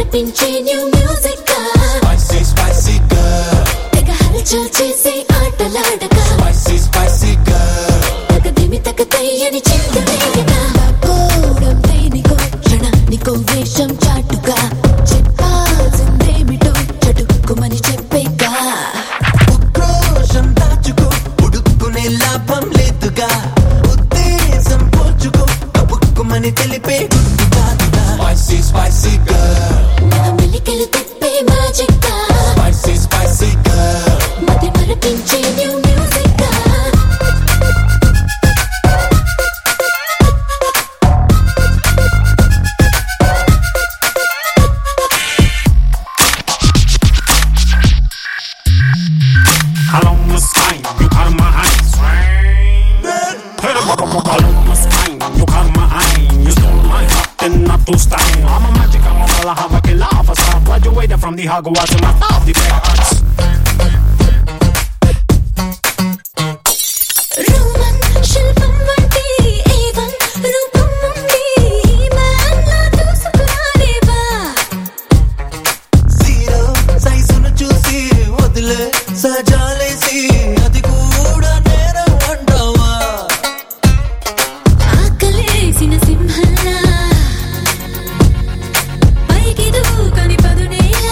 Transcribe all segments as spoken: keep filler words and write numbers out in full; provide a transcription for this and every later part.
మరిపించే new music Spicy, spicy girl. తెగ హల్చల్ చేసే ఆటలాడక Spicy, spicy girl. తగదిమి తగతయ్యని చింతలేయగా పోవడం దేనికో క్షణానికో వేషం చాటుగా చెప్పాల్సిందేమిటో చటుక్కుమని చెప్పేగా ఉక్రోషం దాచుకో ఉడుక్కునే లాభం లేదుగా ఉద్దేశం పోచుకో కబుక్కుమని తెలిపే గుర్తు కాదుగా Spicy, spicy girl. నా మెలికలు తిప్పే మ్యాజిక్ Spicy, spicy girl. మతి మరిపించే new music Hello, Miss Fine, you caught my eye. Hello, Miss Fine, you caught my eye. You stole my heart and not to style. I'm a magic, I'm a fella, have a killer, have a star. Graduated from the Hogwarts and I thought the black arts. Roman శిల్పం వంటి A1 రూపం ఉంది మ్యాన్లా దూసుకురాలేవా zero సైజును చూసి వదిలే సజాలేసి అది కూడా నేరం అంటావా ఆకలేసిన సింహంలా పైకి దూకని పదునేలా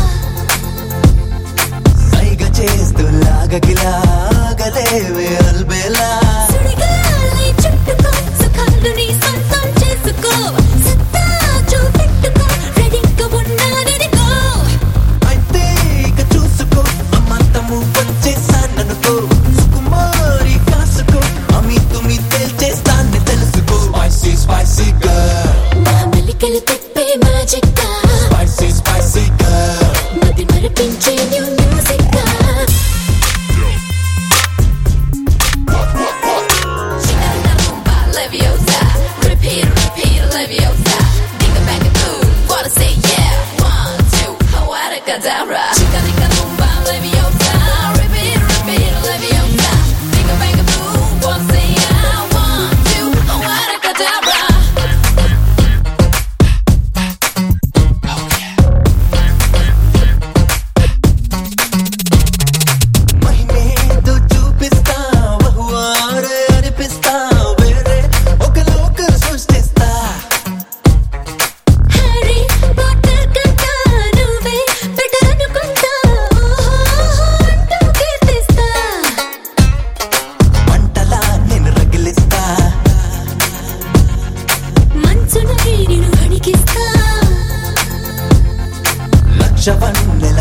సైగ చేస్తూ లాగకిలాగలేవే అల్బేలా సుడిగాలి చుట్టుకో సుఖాలు నీ సొంతం చేసుకో సత్తా చూపెట్టుకో రెడీగా ఉన్నాననుకో అయితే ఇక చూసుకో అమ్మంతము వచ్చేసాననుకో సుకుమారి కాసుకో అమి తుమి తేల్చేస్తాన్ని తెలుసుకో Spicy, spicy girl. నా మెలికలు తిప్పే మ్యాజిక్ Spicy, spicy girl. మతి మరిపించే new music Leviosa, repeat, repeat, Leviosa. Think back and boom, wanna say yeah. One, two, Awadakadabra. Chica, chica, boomba, Leviosa. Repeat, repeat, Leviosa. Think back and boom, wanna say yeah. One, two, Awadakadabra. మహిమేదో చూపిస్తా బహువారే అనిపిస్తా వేరే ఒక లోకం సృష్టిస్తా Harry Potter కంటా నువ్వే better అనుకుంటా ఓహో అంటూ కీర్తిస్తా మంటలా నేను రగిలిస్తా మంచున నిన్ను అణికిస్తా లక్ష వన్నెల